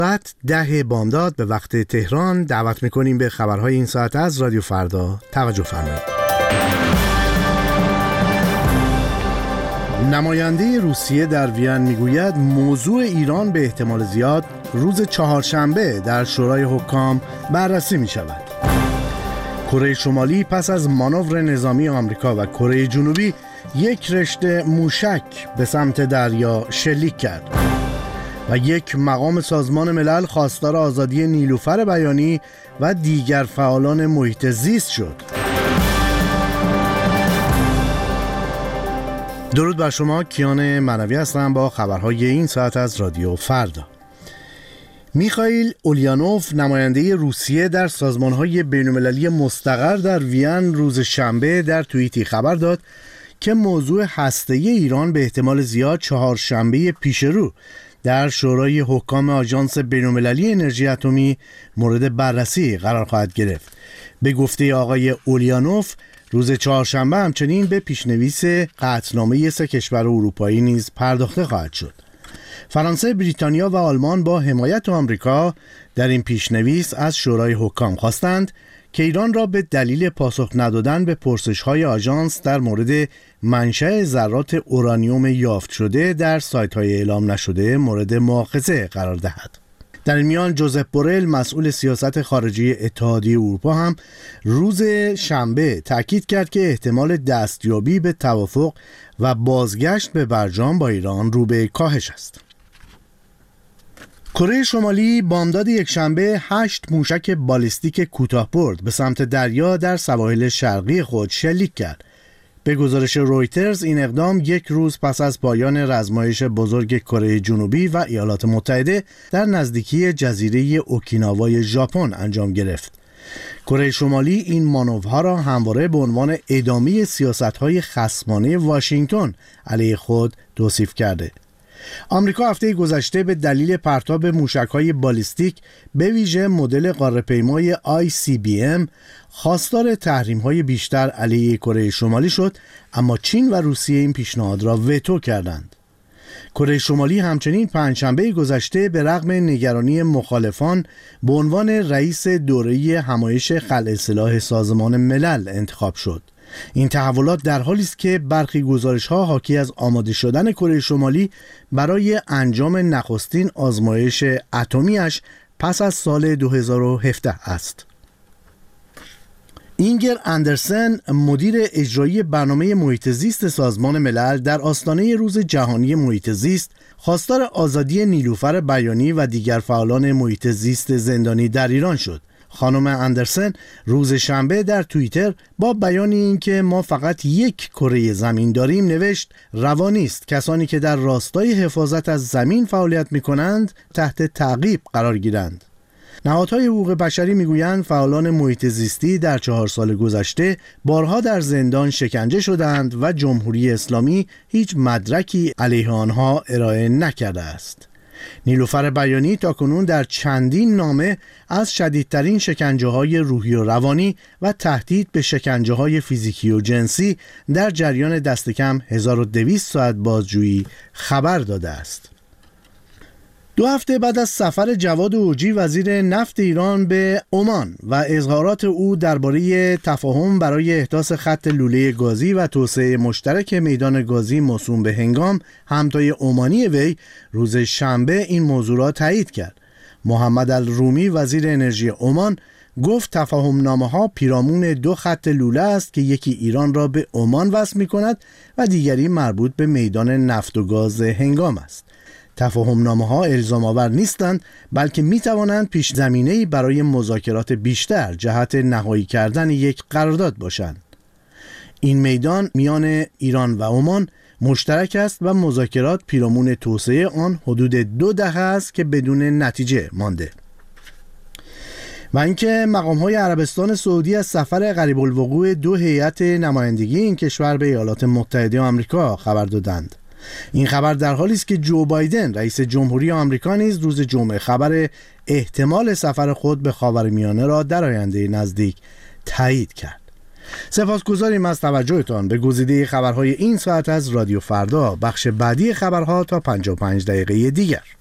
ساعت 10 بامداد به وقت تهران دعوت میکنیم به خبرهای این ساعت از رادیو فردا. توجه فرمایید. نماینده روسیه در وین میگوید موضوع ایران به احتمال زیاد روز چهارشنبه در شورای حکام بررسی می شود. کره شمالی پس از مانور نظامی آمریکا و کره جنوبی یک رشته موشک به سمت دریا شلیک کرد و یک مقام سازمان ملل خواستار آزادی نیلوفر بیانی و دیگر فعالان محیط زیست شد. درود بر شما، کیان منوی هستم با خبرهای این ساعت از رادیو فردا. میخائیل اولیانوف نماینده روسیه در سازمانهای بین‌المللی مستقر در وین روز شنبه در توییتی خبر داد که موضوع هسته‌ای ایران به احتمال زیاد چهارشنبه پیش رو در شورای حکام آژانس بین‌المللی انرژی اتمی مورد بررسی قرار خواهد گرفت. به گفته آقای اولیانوف روز چهارشنبه همچنین به پیشنویس قطعنامه 3 کشور اروپایی نیز پرداخته خواهد شد. فرانسه، بریتانیا و آلمان با حمایت آمریکا در این پیشنویس از شورای حکام خواستند که ایران را به دلیل پاسخ ندادن به پرسش‌های آژانس در مورد منشأ ذرات اورانیوم یافت شده در سایت‌های اعلام نشده مورد مؤاخذه قرار دهد. در این میان جوزپ بورل مسئول سیاست خارجی اتحادیه اروپا هم روز شنبه تاکید کرد که احتمال دستیابی به توافق و بازگشت به برجام با ایران رو به کاهش است. کره شمالی بامداد یکشنبه 8 موشک بالیستیک کوتاه‌برد به سمت دریا در سواحل شرقی خود شلیک کرد. به گزارش رویترز این اقدام یک روز پس از پایان رزمایش بزرگ کره جنوبی و ایالات متحده در نزدیکی جزیره اوکیناوای ژاپن انجام گرفت. کره شمالی این مانورها را همواره به عنوان ادامه سیاست‌های خصمانه واشنگتن علیه خود توصیف کرده. آمریکا هفته گذشته به دلیل پرتاب موشک‌های بالیستیک به ویژه مدل قاره‌پیمای ICBM خواستار تحریم‌های بیشتر علیه کره شمالی شد، اما چین و روسیه این پیشنهاد را وتو کردند. کره شمالی همچنین پنجشنبه گذشته به رغم نگرانی مخالفان به عنوان رئیس دوره همایش خلع سلاح سازمان ملل انتخاب شد. این تحولات در حالی است که برخی گزارش‌ها حاکی از آماده شدن کره شمالی برای انجام نخستین آزمایش اتمی‌اش پس از سال 2017 است. اینگر اندرسن، مدیر اجرایی برنامه محیط زیست سازمان ملل، در آستانه روز جهانی محیط زیست خواستار آزادی نیلوفر بیانی و دیگر فعالان محیط زیست زندانی در ایران شد. خانم اندرسن روز شنبه در توییتر با بیان اینکه ما فقط یک کره زمین داریم نوشت روا نیست کسانی که در راستای حفاظت از زمین فعالیت می‌کنند تحت تعقیب قرار گیرند. نهادهای حقوق بشری میگویند فعالان محیط زیستی در 4 سال گذشته بارها در زندان شکنجه شدند و جمهوری اسلامی هیچ مدرکی علیه آنها ارائه نکرده است. نیلوفر بیانی تاکنون در چندین نامه از شدیدترین شکنجه‌های روحی و روانی و تهدید به شکنجه‌های فیزیکی و جنسی در جریان دست کم 1200 ساعت بازجویی خبر داده است. 2 هفته بعد از سفر جواد اوجی وزیر نفت ایران به عمان و اظهارات او درباره تفاهم برای احداث خط لوله گازی و توسعه مشترک میدان گازی موسوم به هنگام، همتای عمانی وی روز شنبه این موضوع را تایید کرد. محمد الرومی وزیر انرژی عمان گفت تفاهم‌نامه‌ها پیرامون 2 خط لوله است که یکی ایران را به عمان وصل می‌کند و دیگری مربوط به میدان نفت و گاز هنگام است. تفاهم‌نامه‌ها الزام آور نیستند، بلکه می‌توانند پیش زمینه‌ای برای مذاکرات بیشتر جهت نهایی کردن یک قرارداد باشند. این میدان میان ایران و عمان مشترک است و مذاکرات پیرامون توسعه آن حدود 2 دهه است که بدون نتیجه مانده. و اینکه مقام‌های عربستان سعودی از سفر قریب الوقوع 2 هیئت نمایندگی این کشور به ایالات متحده آمریکا خبر دادند. این خبر در حالی است که جو بایدن رئیس جمهوری آمریکا نیز روز جمعه خبر احتمال سفر خود به خاورمیانه را در آینده نزدیک تایید کرد. سپاسگزاریم از توجهتان به گزیده خبرهای این ساعت از رادیو فردا. بخش بعدی خبرها تا 55 دقیقه دیگر.